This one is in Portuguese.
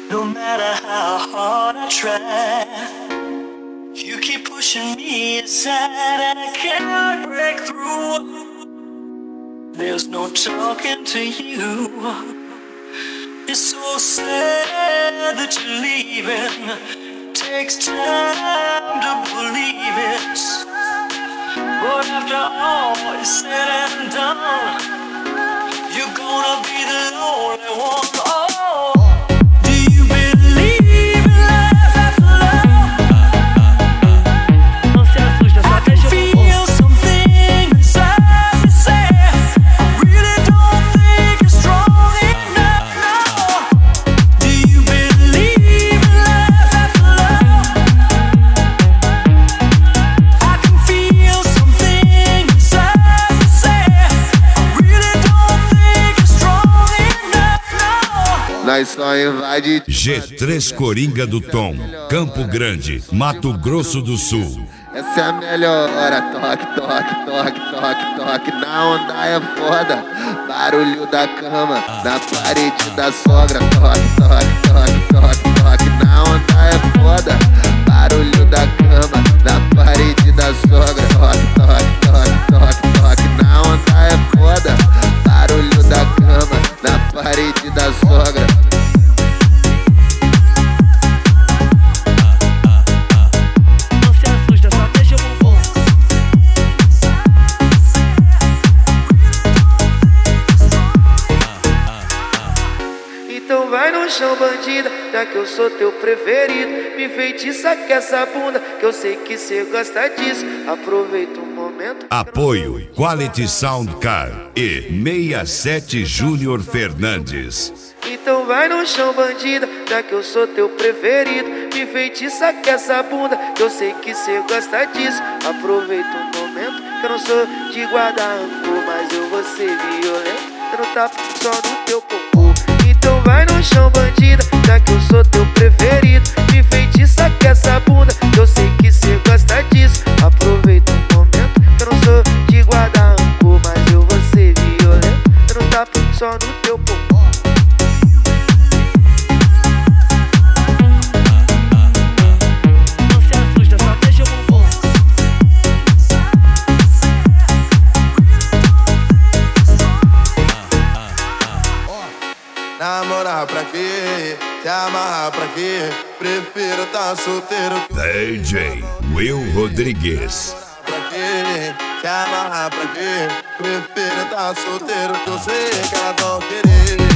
No matter how hard I try, you keep pushing me aside and I cannot break through. There's no talking to you. It's so sad that you're leaving. Takes time to believe it, but after all is said and done, you're gonna be the only one. Oh, do you believe in life after love? Não se assusta, só deixa eu Feel something inside me say I really don't think you're strong enough now. Do you believe in life after love? I can feel something inside me say I really don't think you're strong enough now. Nós só invade G3 Coringa do Tom, Campo Grande, Mato Grosso do Sul. Essa é a melhor hora, toque, toque, toque, toque, toque. Na onda é foda, barulho da cama, na parede da sogra. Toque, toque, toque, toque, toque. Na onda é foda, barulho da cama, na parede da sogra. Toque, toque, toque, toque, toque. Na onda é foda, barulho da cama, na parede da sogra. Não se assusta, só deixa eu Então vai no chão, bandida, já que eu sou teu preferido. Me feitiça com essa bunda, que eu sei que cê gosta disso. Aproveita o momento. Apoio Quality Sound Car e 67 Júnior Fernandes. Então vai no chão, bandida, já que eu sou teu preferido. Me feitiça com essa bunda, que eu sei que cê gosta disso. Aproveita o momento, que eu não sou de guardar rancor, mas eu vou ser violento, dando tapa só no teu popô. Então vai no chão, bandida, já que eu sou teu preferido. Me feitiça com essa bunda, que eu sei que cê gosta disso. Aproveita o momento, que eu não sou de guardar rancor, mas eu vou ser violento, dando tapa só no teu popô. Não se assusta, só deixa eu Namorar pra quê? Se amarrar pra quê? Prefiro tá solteiro que DJ Will Rodrigues. pra quê? Se amarrar pra quê? Prefiro tá solteiro que eu sei que elas vão querer.